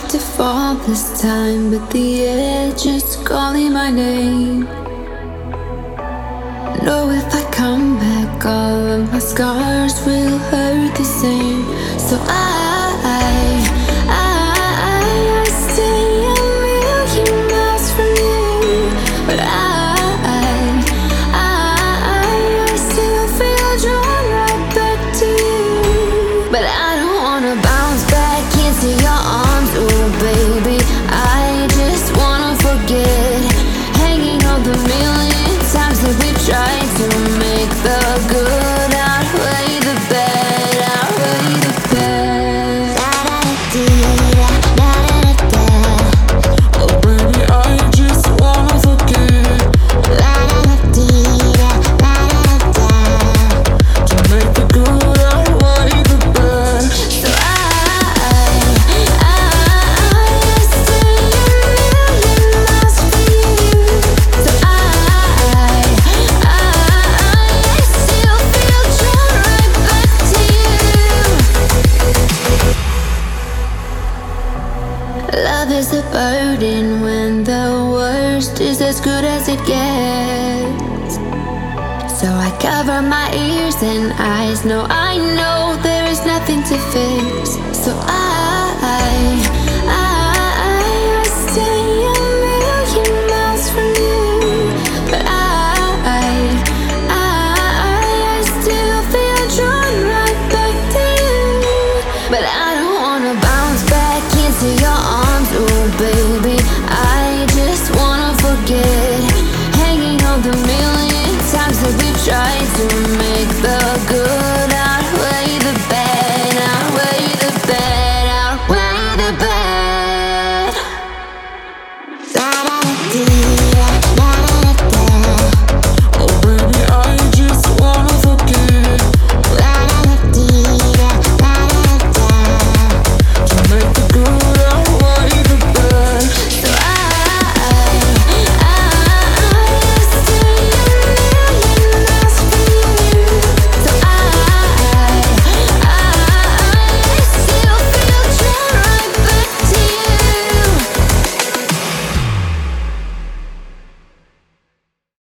to fall this time, but the edge is calling my name. Know if I come back, all of my scars will hurt the same. So I stay a million miles from you, but I still feel drawn right back to you. But I don't wanna bounce back into your arms, oh baby. I just wanna forget, hanging on the million times that we tried to make the good outweigh the bad, outweigh the bad. Oh baby, I just wanna forget, to make the good outweigh the bad. So I stay a million miles from you. So I still feel drawn right back to you. Love is a burden when the worst is as good as it gets. So I cover my ears and eyes. No, I know there is nothing to fix. So I